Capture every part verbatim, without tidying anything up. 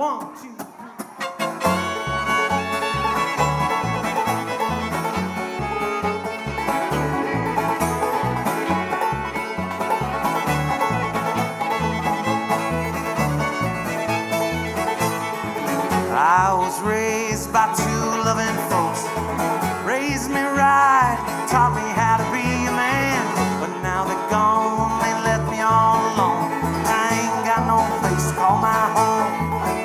One, two, three. I was raised by two loving folks, raised me right, taught me how to be a man. But now they're gone, they left me all alone. I ain't got no place to call my home.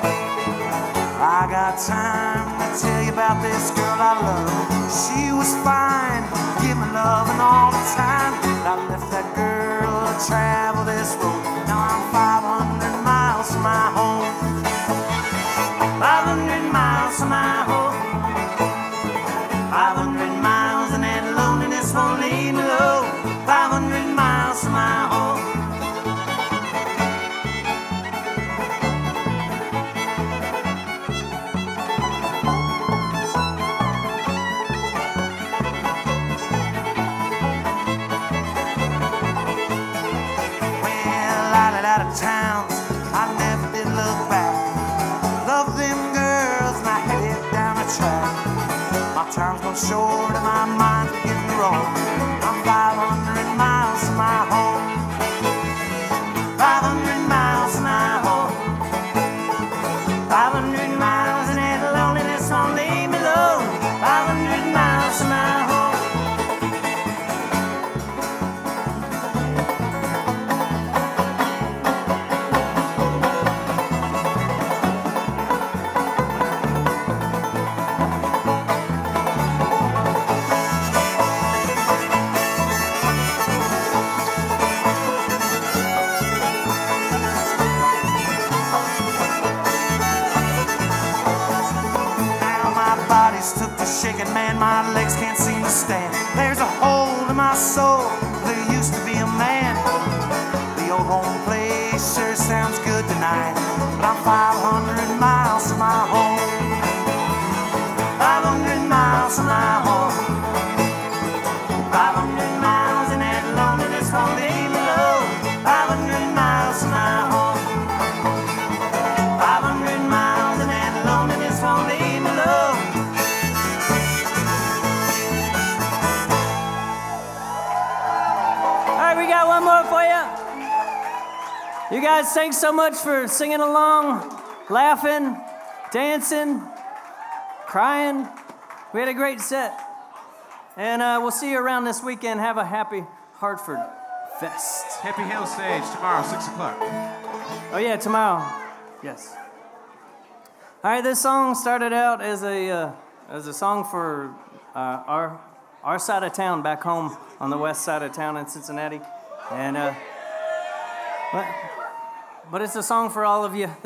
I got time to tell you about this girl I love. She was fine, give me loving all the time. I left that girl to travel this road. Now I'm five hundred miles from my home. five hundred miles from my home. five hundred miles and that loneliness won't leave me low. five hundred miles from my home. Well, I got out of town, I never did look back. Love them girls and I headed down the track. My time's gone short and my mind's getting wrong. I'm five hundred miles from my home. five hundred miles from my home. five hundred miles and that loneliness won't leave me low. five hundred miles from my home. Took to shaking, man, my legs can't seem to stand. There's a hole in my soul, there used to be a man. The old home place sure sounds good tonight, but I'm five hundred miles from my home. five hundred miles from my home. five hundred miles and that loneliness won't leave me low. five hundred miles from my home. five hundred miles and that loneliness won't leave me low. We got one more for you. You guys, thanks so much for singing along, laughing, dancing, crying. We had a great set. And uh, we'll see you around this weekend. Have a happy Hartford Fest. Happy Hill Stage tomorrow, six o'clock. Oh, yeah, tomorrow. Yes. All right, this song started out as a uh, as a song for uh, our our side of town back home on the west side of town in Cincinnati. And uh, but, but it's a song for all of you.